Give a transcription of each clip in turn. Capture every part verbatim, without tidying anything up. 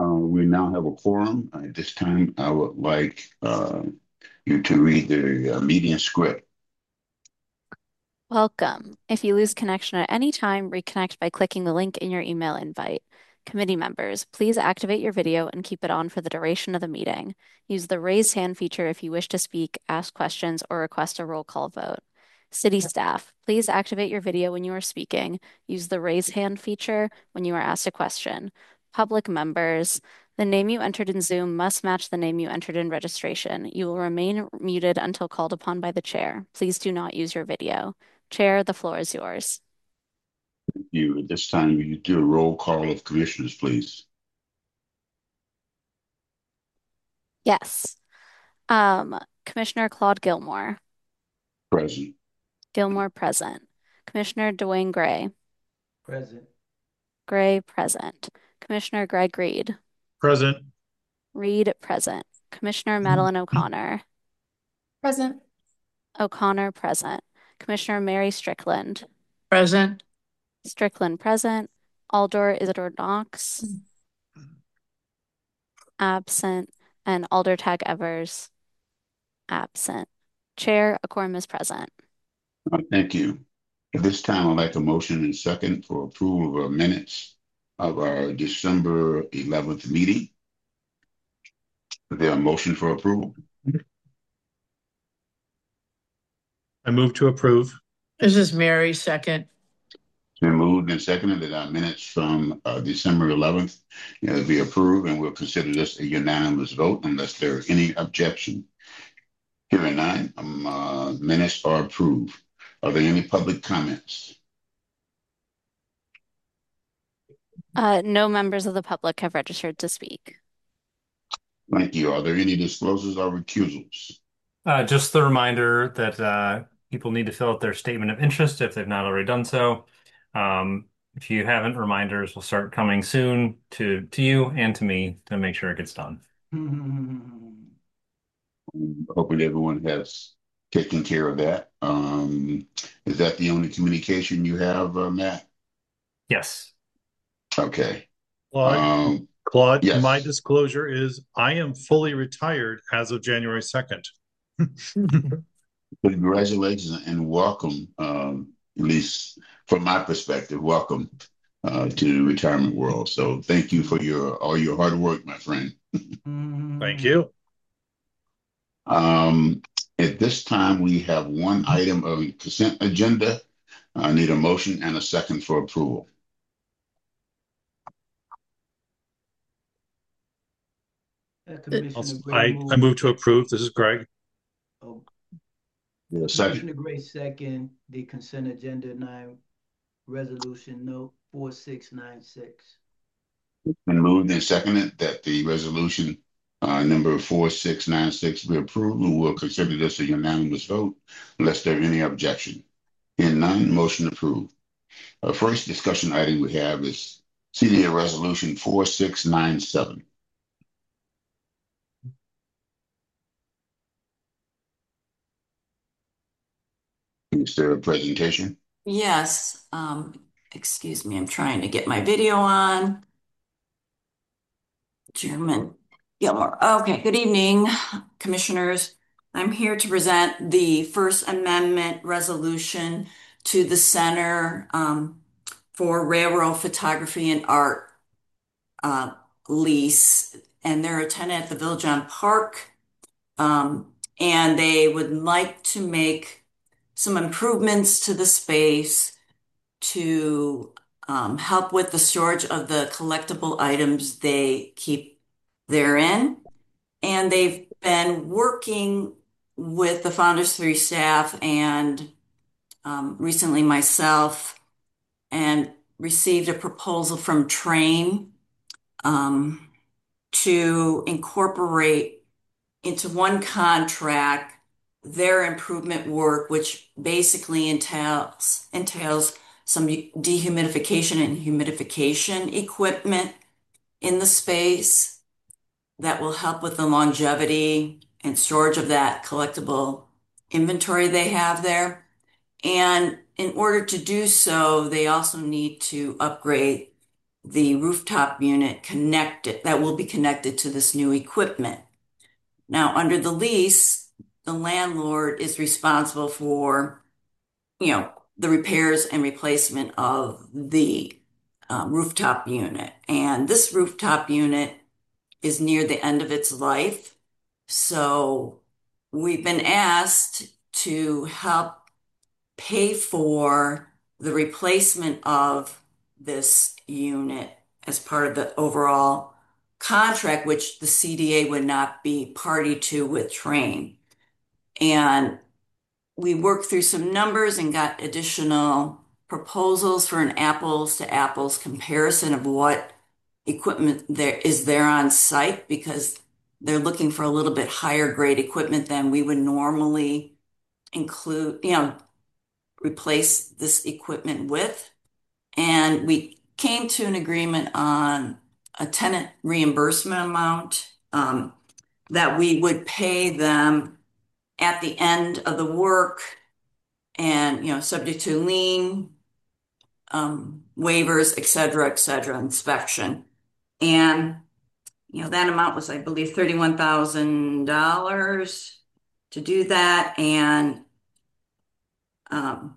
Uh, we now have a quorum. At this time, I would like uh, you to read the uh, meeting script. Welcome. If you lose connection at any time, reconnect by clicking the link in your email invite. Committee members, please activate your video and keep it on for the duration of the meeting. Use the raise hand feature if you wish to speak, ask questions, or request a roll call vote. City staff, please activate your video when you are speaking. Use the raise hand feature when you are asked a question. Public members, the name you entered in Zoom must match the name you entered in registration. You will remain muted until called upon by the chair. Please do not use your video. Chair, the floor is yours. You at this time, you do a roll call of commissioners, please. Yes. Um, Commissioner Claude Gilmore. Present. Gilmore present. Commissioner Dwayne Gray. Present. Gray present. Commissioner Greg Reed. Present. Reed present. Commissioner Madeline O'Connor. Present. O'Connor present. Commissioner Mary Strickland. Present. Strickland present. Alder Isidore Knox. Absent. And Alder Tag Evers. Absent. Chair, a quorum is present. Uh, thank you. At this time, I'd like a motion and second for approval of our minutes of our December eleventh meeting. Is there a motion for approval? I move to approve. This is Mary, second. It's been moved and seconded that our minutes from uh, December eleventh you know, be approved, and we'll consider this a unanimous vote unless there are any objection. Hearing none, um, uh, minutes are approved. Are there any public comments? Uh, no members of the public have registered to speak. Thank you. Are there any disclosures or recusals? Uh, just the reminder that uh, people need to fill out their statement of interest if they've not already done so. Um, if you haven't, reminders will start coming soon to, to you and to me to make sure it gets done. I'm hoping everyone has taken care of that. Um, is that the only communication you have, uh, Matt? Yes. Okay. Claude, Um, Claude, yes. my disclosure is I am fully retired as of January second. Congratulations and welcome, um, at least from my perspective, welcome uh, to the retirement world. So thank you for your all your hard work, my friend. Thank you. Um, at this time, we have one item of consent agenda. I need a motion and a second for approval. Uh, I'll- Commissioner Gray I, I move to approve. This is Greg. Oh, Yeah, second. Commissioner Gray second, the consent agenda nine, resolution note four six nine six. Been moved and seconded that the resolution uh, number four six nine six be approved. We will consider this a unanimous vote unless there are any objection. In none, motion approved. Our first discussion item we have is C D A Resolution four six nine seven. Is there a presentation? Yes, um, excuse me, I'm trying to get my video on. Chairman Gilmore. Okay, good evening, commissioners. I'm here to present the First Amendment resolution to the Center um, for Railroad Photography and Art uh, lease, and they're a tenant at the Village on Park. Um, and they would like to make some improvements to the space to um, help with the storage of the collectible items they keep therein. And they've been working with the Founders Three staff and um, recently myself and received a proposal from Train um, to incorporate into one contract their improvement work, which basically entails entails some dehumidification and humidification equipment in the space that will help with the longevity and storage of that collectible inventory they have there. And in order to do so, they also need to upgrade the rooftop unit connected, that will be connected to this new equipment. Now, under the lease, the landlord is responsible for, you know, the repairs and replacement of the um, rooftop unit. And this rooftop unit is near the end of its life. So we've been asked to help pay for the replacement of this unit as part of the overall contract, which the C D A would not be party to with Trane. And we worked through some numbers and got additional proposals for an apples to apples comparison of what equipment there is there on site, because they're looking for a little bit higher grade equipment than we would normally include, you know, replace this equipment with. And we came to an agreement on a tenant reimbursement amount um, that we would pay them at the end of the work, and, you know, subject to lien, um, waivers, et cetera, et cetera, inspection. And, you know, that amount was, I believe, thirty-one thousand dollars to do that. And um,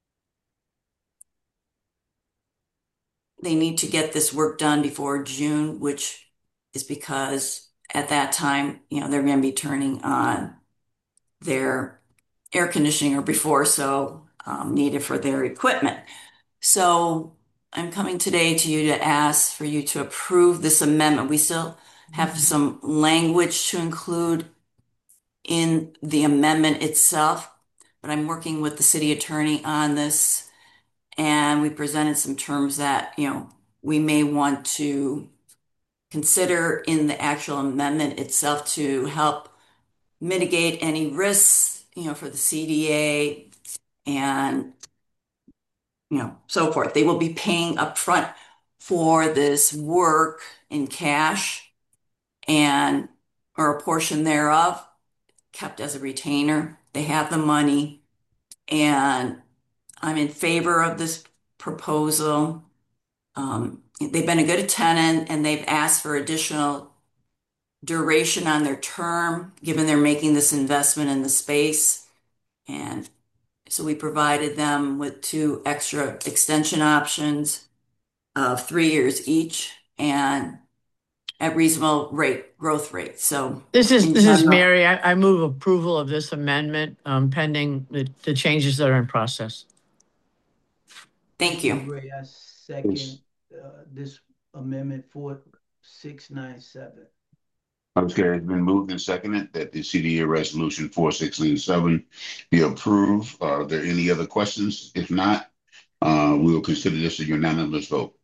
they need to get this work done before June, which is because at that time, you know, they're going to be turning on their air conditioning or before, so um, needed for their equipment. So I'm coming today to you to ask for you to approve this amendment. We still have some language to include in the amendment itself, but I'm working with the city attorney on this, and we presented some terms that, you know, we may want to consider in the actual amendment itself to help mitigate any risks, you know, for the C D A and, you know, so forth. They will be paying upfront for this work in cash, and or a portion thereof kept as a retainer. They have the money, and I'm in favor of this proposal. Um, they've been a good tenant, and they've asked for additional duration on their term, given they're making this investment in the space. And so we provided them with two extra extension options of three years each, and at reasonable rate, growth rate. So This is, in this is general- Mary. I, I move approval of this amendment um, pending the, the changes that are in process. Thank you. Ray, I second uh, this amendment four six nine seven. Okay, it's been moved and seconded that the C D A resolution four six nine seven be approved. Are there any other questions? If not, uh, we will consider this a unanimous vote.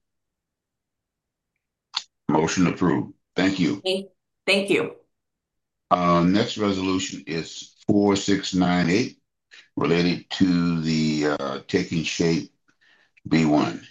Motion approved. Thank you. Thank you. Uh, next resolution is four six nine eight, related to the uh, Taking Shape B one.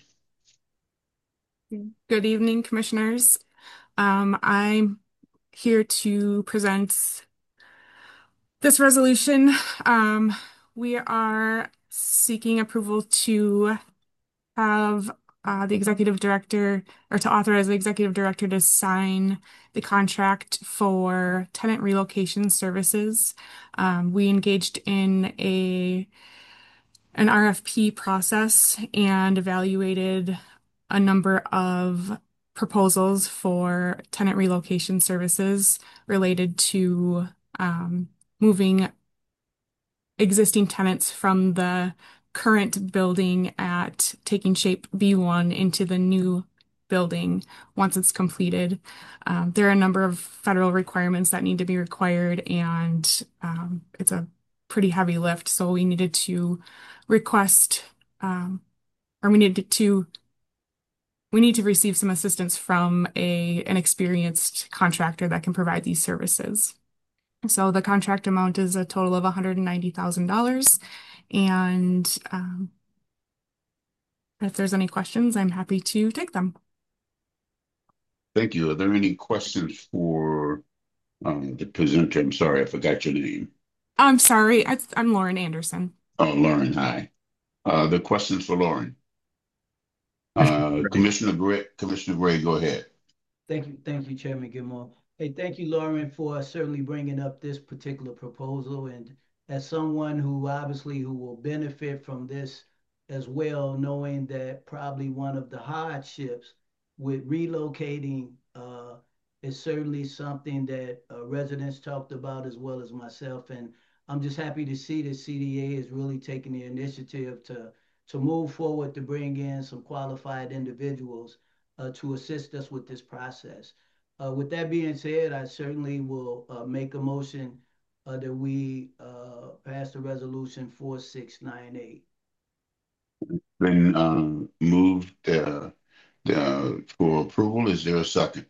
Good evening, commissioners. Um, I'm here to present this resolution. Um, we are seeking approval to have uh, the executive director, or to authorize the executive director to sign the contract for tenant relocation services. Um, we engaged in a an R F P process and evaluated a number of proposals for tenant relocation services related to um, moving existing tenants from the current building at Taking Shape B one into the new building once it's completed. Um, there are a number of federal requirements that need to be required, and um, it's a pretty heavy lift. So we needed to request, um, or we needed to, we need to receive some assistance from a an experienced contractor that can provide these services. So the contract amount is a total of one hundred ninety thousand dollars. And um, if there's any questions, I'm happy to take them. Thank you. Are there any questions for um, the presenter? I'm sorry, I forgot your name. I'm sorry, I, I'm Lauren Anderson. Oh, Lauren, hi. Uh, the questions for Lauren. Uh, Commissioner Gray, Commissioner Gray, go ahead. Thank you, thank you, Chairman Gilmore. Hey, thank you, Lauren, for certainly bringing up this particular proposal. And as someone who obviously who will benefit from this as well, knowing that probably one of the hardships with relocating uh, is certainly something that uh, residents talked about as well as myself. And I'm just happy to see that C D A is really taking the initiative to to move forward to bring in some qualified individuals uh, to assist us with this process. Uh, with that being said, I certainly will uh, make a motion uh, that we uh, pass the resolution four six nine eight. Been uh, moved uh, uh, for approval. Is there a second?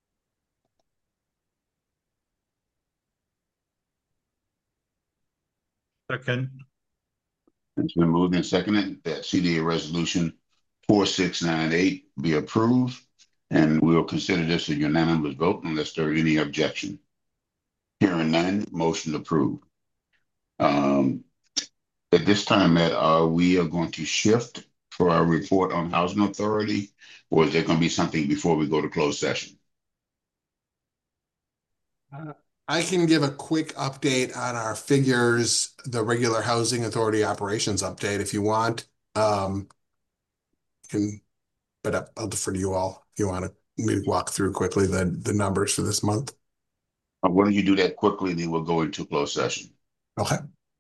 Second. It's been moved and seconded that C D A resolution four six nine eight be approved, and we'll consider this a unanimous vote unless there are any objection. Hearing none, motion approved. Um, at this time, Matt, uh, we are going to shift for our report on Housing Authority, or is there going to be something before we go to closed session? Uh, I can give a quick update on our figures, the regular Housing Authority operations update if you want. Um, can, but I'll defer to you all if you want to me walk through quickly the, the numbers for this month. Uh, why don't you do that quickly, then we'll go into closed session. Okay.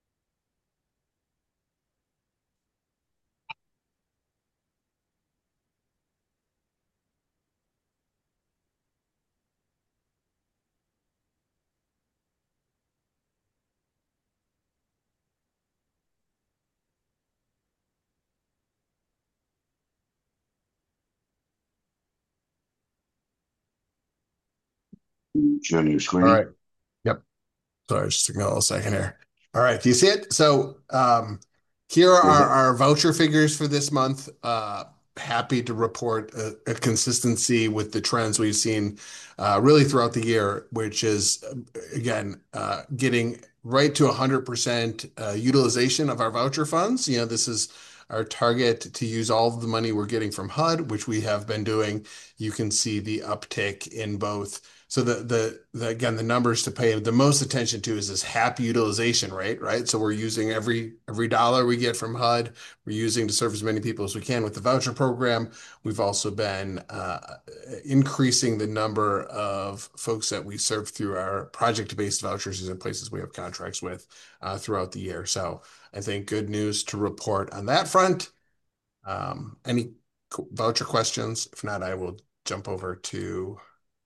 Share your screen. All right. Yep. Sorry, just ignore a second here. All right. Do you see it? So um, here are Mm-hmm. our voucher figures for this month. Uh, happy to report a, a consistency with the trends we've seen uh, really throughout the year, which is, again, uh, getting right to one hundred percent uh, utilization of our voucher funds. You know, this is our target to use all of the money we're getting from H U D, which we have been doing. You can see the uptick in both. So the, the, the, again, the numbers to pay the most attention to is this H A P utilization rate, right? So we're using every, every dollar we get from H U D, we're using to serve as many people as we can with the voucher program. We've also been uh, increasing the number of folks that we serve through our project-based vouchers in places we have contracts with uh, throughout the year. So I think good news to report on that front. Um, any voucher questions? If not, I will jump over to...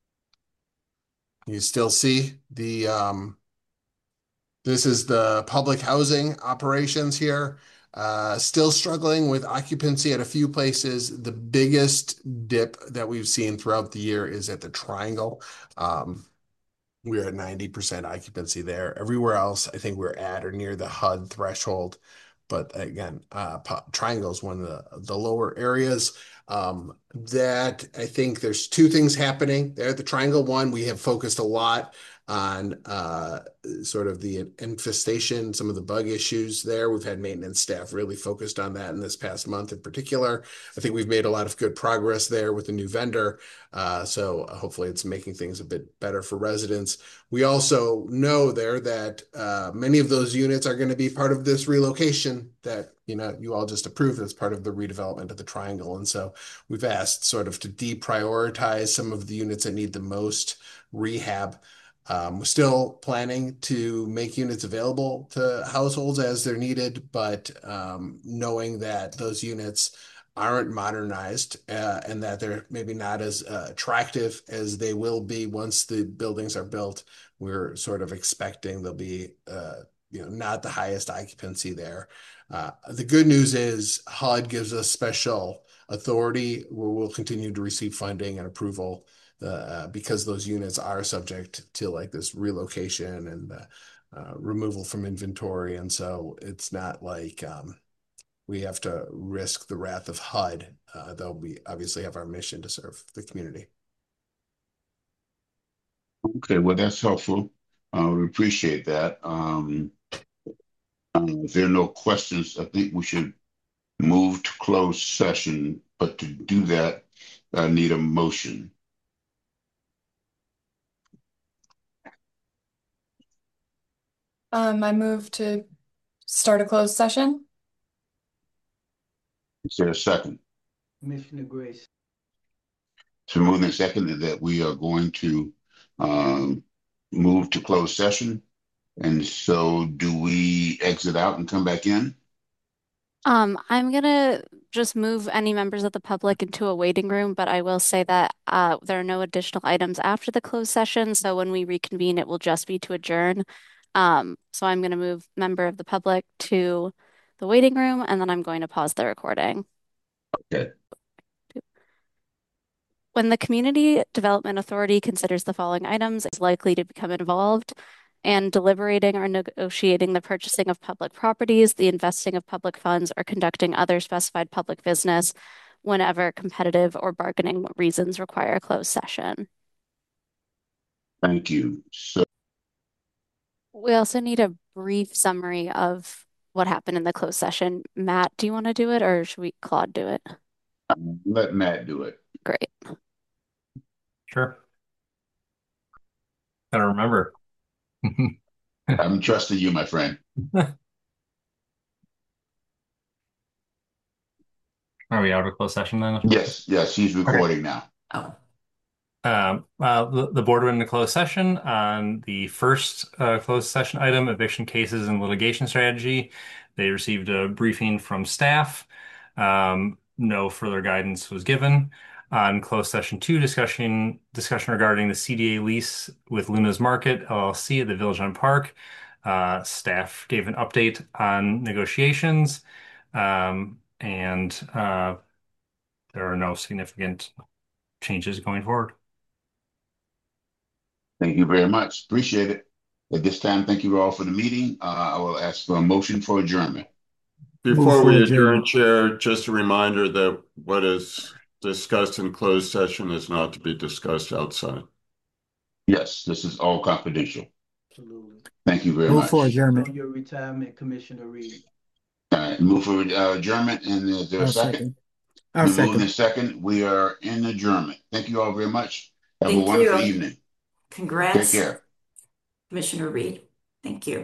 You still see the, um, this is the public housing operations here. Uh, still struggling with occupancy at a few places. The biggest dip that we've seen throughout the year is at the Triangle. Um, we're at ninety percent occupancy there. Everywhere else, I think we're at or near the H U D threshold. But again, uh, Triangle is one of the, the lower areas. Um, that I think there's two things happening there at the Triangle. One, we have focused a lot on uh, sort of the infestation, some of the bug issues there. We've had maintenance staff really focused on that in this past month in particular. I think we've made a lot of good progress there with the new vendor. Uh, so hopefully it's making things a bit better for residents. We also know there that uh, many of those units are going to be part of this relocation that you know you all just approved as part of the redevelopment of the Triangle. And so we've asked sort of to deprioritize some of the units that need the most rehab. Um, we're still planning to make units available to households as they're needed, but um, knowing that those units aren't modernized uh, and that they're maybe not as uh, attractive as they will be once the buildings are built, we're sort of expecting there'll be uh, you know, not the highest occupancy there. Uh, the good news is H U D gives us special authority where we'll continue to receive funding and approval uh, because those units are subject to like this relocation and uh, uh, removal from inventory. And so it's not like um, we have to risk the wrath of H U D, uh, though we obviously have our mission to serve the community. Okay, well, that's helpful. Uh, we appreciate that. Um, uh, if there are no questions, I think we should move to closed session. but to do that, I need a motion. Um, I move to start a closed session. Is there a second? Commissioner Grace. So moving second that we are going to um, move to closed session. And so do we exit out and come back in? Um, I'm gonna just move any members of the public into a waiting room, but I will say that uh, there are no additional items after the closed session. So when we reconvene, it will just be to adjourn. Um, so I'm gonna move member of the public to the waiting room, and then I'm going to pause the recording. Okay. When the Community Development Authority considers the following items, is likely to become involved and deliberating or negotiating the purchasing of public properties, the investing of public funds, or conducting other specified public business whenever competitive or bargaining reasons require a closed session. Thank you. So we also need a brief summary of what happened in the closed session. Matt, do you want to do it, or should we Claude do it? Um, let Matt do it. Great. Sure. Gotta remember. I'm trusting you, my friend. Are we out of closed session then? Yes, yes, he's recording now. Oh, Um, uh, the, the board went into closed session on the first uh, closed session item, eviction cases and litigation strategy. They received a briefing from staff. Um, no further guidance was given. On closed session two, discussion discussion regarding the C D A lease with Luna's Market L L C at the Village on Park. Uh, staff gave an update on negotiations, um, and uh, there are no significant changes going forward. Thank you very much. Appreciate it. At this time, thank you all for the meeting. Uh, I will ask for a motion for adjournment. Before we adjourn, Chair, just a reminder that what is discussed in closed session is not to be discussed outside. Yes, this is all confidential. Absolutely. Thank you very Move much. for adjournment. On your retirement, Commissioner Reed. All right, move for uh, adjournment. And is there a I'll second? second. I'll We move second. in second. We are in adjournment. Thank you all very much. Have Thank a wonderful you. evening. Congrats, Take care. Commissioner Reed. Thank you.